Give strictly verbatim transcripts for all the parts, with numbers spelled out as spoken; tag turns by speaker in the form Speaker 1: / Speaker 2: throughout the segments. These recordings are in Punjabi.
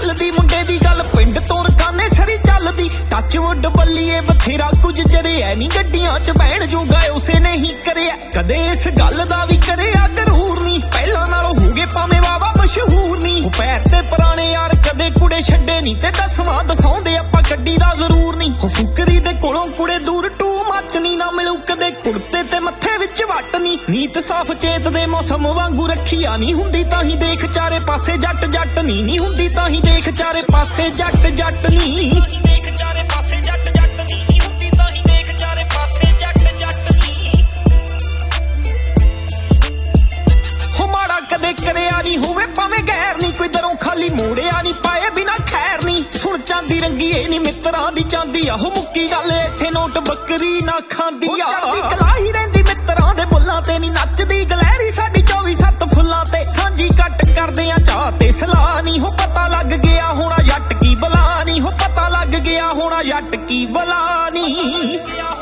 Speaker 1: ਚੱਲਦੀ ਮੁੰਡੇ ਦੀ ਗੱਲ ਪਿੰਡ ਤੋਂ ਰਕਾਨੇ ਸਰੀ ਚੱਲਦੀ ਟੱਚਵੁੱਡ ਬੱਲੀਏ ਬਥੇਰਾ ਕੁਝ ਜਰਿਆ ਨੀ ਗੱਡੀਆਂ ਚ ਬਹਿਣ ਜੋਗਾ ਉਸੇ ਨੇ ਹੀ ਕਰਿਆ ਕਦੇ ਇਸ ਗੱਲ ਦਾ ਵੀ ਕਰਿਆ ਗਰੂਰ ਨੀ ਪਹਿਲਾਂ ਨਾਲੋਂ ਹੋ ਗਏ ਭਾਵੇਂ ਵਾਵਾ ਮਸ਼ਹੂਰ ਨੀ ਉਹ ਪੈਰ ਤੇ ਪੁਰਾਣੇ ਯਾਰ ਕਦੇ ਕੁੜੇ ਛੱਡੇ ਨੀ ਤੇ ਦਸਵਾਂ ਦਸਾਉਂਦੇ ਆਪਾਂ ਗੱਡੀ ਦਾ ਜ਼ਰੂਰ ਨੀ ਉਹ ਫੁਕਰੀ ਦੇ ਕੋਲੋਂ ਕੁੜੇ ਦੂਰ ਟੂ ਮੱਚਨੀ ਨਾ ਮਿਲੂ ਕਦੇ ਕੁੜਤੇ ਤੇ ਮੱਥੇ ਵਿੱਚ ਵੱਟ ਨੀ ਨੀਤ ਸਾਫ ਚੇਤ ਦੇ ਮੌਸਮ ਵਾਂਗੂ ਰੱਖਿਆ ਨੀ ਹੁੰਦੀ ਤਾਂ ਹੀ ਦੇਖ ਚਾਰੇ ਪਾਸੇ ਜੱਟ ਜੱਟ ਨੀ ਨੀ ਹੁੰਦੀ ਤਾਂ ਹੀ ਦੇਖ ਚਾਰੇ ਪਾਸੇ ਜੱਟ ਜੱਟ ਨੀ ਦੇਖ ਚਾਰੇ ਪਾਸੇ ਜੱਟ ਜੱਟ ਨੀ ਨੀ ਹੁੰਦੀ ਤਾਂ ਹੀ ਦੇਖ ਚਾਰੇ ਪਾਸੇ ਜੱਟ ਜੱਟ ਨੀ ਹੋ ਮਾੜਾ ਕਦੇ ਕਰਿਆ ਨੀ ਹੋਵੇ ਭਾਵੇਂ ਗੈਰ ਨੀ ਕੋਈ ਦਰੋਂ ਖਾਲੀ ਮੋੜਿਆ ਨੀ ਪਾਏ ਬਿਨਾ ਖੈਰ ਨੀ ਸੁਣ ਚਾਂਦੀ ਰੰਗੀ ਇਹ ਨੀ ਮਿੱਤਰਾਂ ਦੀ ਚਾਂਦੀ ਆ ਹੋ ਮੁੱਕੀ ਗੱਲ ਇੱਥੇ ਨੋਟ ਬੱਕਰੀ ਨਾ ਖਾਂਦੀ ਆ ਕਲਾਹੀ ਰਹਿੰਦੀ ਮਿੱਤਰਾਂ ਦੇ ਬੁੱਲਾਂ ਤੇ ਨੀ ਨੱਚਦੀ ਗਲਹਿਰੀ ਸਾਡੀ ਚੌਵੀ ਸੱਤ ਫੁੱਲਾਂ ਤੇ ਸਾਂਝੀ ਕੱਟ ਕਰਦੇ ਆ ਚਾਹ ਤੇ ਸਲਾਹ ਨੀ ਹੋ ਪਤਾ ਲੱਗ ਗਿਆ ਹੋਣਾ ਜੱਟ ਕੀ ਬਲਾ ਨੀ ਹੋ ਪਤਾ ਲੱਗ ਗਿਆ ਹੋਣਾ ਜੱਟ ਕੀ ਬਲਾ ਨੀ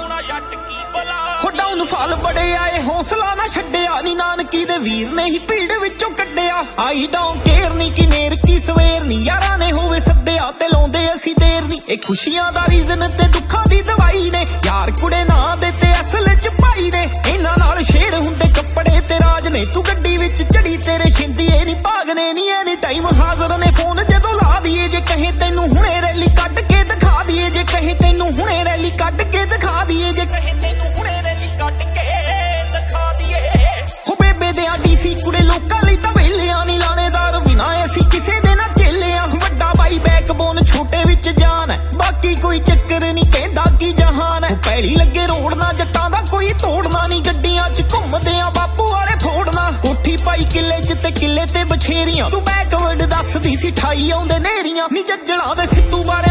Speaker 1: ਹੋ ਡਾਊਨ ਫਾਲ ਬੜੇ ਆਏ ਹੌਸਲਾ ਨਾ ਛੱਡਿਆ ਨੀ ਨਾਨਕੀ ਦੇ ਵੀਰ ਨੇ ਹੀ ਭੀੜ ਵਿੱਚੋਂ ਕੱਢਿਆ ਆਈ ਡਾਊਨ ਕੇਅਰ ਨੀ ਕਿ ਨੇਰ ਕੀ ਸਵੇਰ ਨੀ ਯਾਰਾਂ ਨੇ ਹੋਵੇ ਸੱਦਿਆ ਤੇ ਲਾਉਂਦੇ ਅਸੀਂ ਦੇਰ ਨੀ ਇਹ ਖੁਸ਼ੀਆਂ ਦਾ ਰੀਜ਼ਨ ਤੇ ਦੁੱਖਾਂ ਦੀ ਦਵਾਈ ਨੇ ਯਾਰ ਕੁੜੇ ਨਾ ਦੇ ਤੇ ਅਸਲ ਚ ਭਾਈ ਨੇ ਇਹਨਾਂ ਨਾਲ ਸ਼ੇਰ ਹੁੰਦੇ ਕੱਪੜੇ ਤੇ ਰਾਜ ਨੇ ਤੂੰ ਗੱਡੀ ਵਿੱਚ ਚੜੀ ਤੇਰੇ ਛਿੰਦੀ ਇਹ ਨੀ ਭਾਗਨੇ ਨੀ ਐਨੀ ਟਾਈਮ ਹਾਜ਼ਰ ਨੇ ਫੋਨ ਜਦੋਂ ਲਾ ਦਈਏ ਜੇ ਕਹੇ ਤੈਨੂੰ ਹੁਣੇ ਰੈਲੀ ਕੱਢ ਕੇ ਦਿਖਾ ਦਈਏ ਜੇ ਕਹੇ ਤੈਨੂੰ ਹੁਣੇ ਰੈਲੀ ਕੱਢ ਕੇ ਦਿਖਾ ਦਈਏ ਜੇ ਕਹੇ ਤੈਨੂੰ ਹੁਣੇ ਰੈਲੀ ਕੱਢ ਕੇ ਦਿਖਾ ਦਈਏ ਹੋ ਬੇਬੇ ਦੇ ਡੀਸੀ ਕੁੜੇ ਲੋਕਾਂ ਲਈ ਤਾਂ ਵੇਲਿਆਂ ਨੀ ਲਾਣੇਦਾਰ ਬਿਨਾ ਅਸੀਂ ਕਿਸੇ ਦੇ ਨਾ ਚੇਲਿਆਂ ਵੱਡਾ ਬਾਈ ਬੈਕਬੋਨ ਛੋਟੇ ਵਿੱਚ ਜਾਨ ਬਾਕੀ ਕੋਈ ਚੱਕਰ ਨੀ ਕਹਿੰਦਾ ਕੀ ਜਹਾਨ ਹੈ ਪੈਲੀ ਲੱਗੇ ਰੋੜਨਾ ਜੱਟਾਂ ਦਾ ਕੋਈ ਤੋੜਨਾ ਨੀ ਗੱਡੀਆਂ ਚ ਘੁੰਮਦੇ ਆ ਬਾਪੂ ਵਾਲੇ ਫੋੜਨਾ ਕੋਠੀ ਪਾਈ ਕਿੱਲੇ ਚ ਤੇ ਕਿੱਲੇ ਤੇ ਬਛੇਰੀਆਂ ਤੂੰ ਬੈਕਵਰਡ ਦੱਸਦੀ ਸੀ ਠਾਈ ਆਉਂਦੇ ਨੇਰੀਆਂ ਨੀ ਜੱਜਲਾਂ ਦੇ ਸਿੱਧੂ ਬਾਰੇ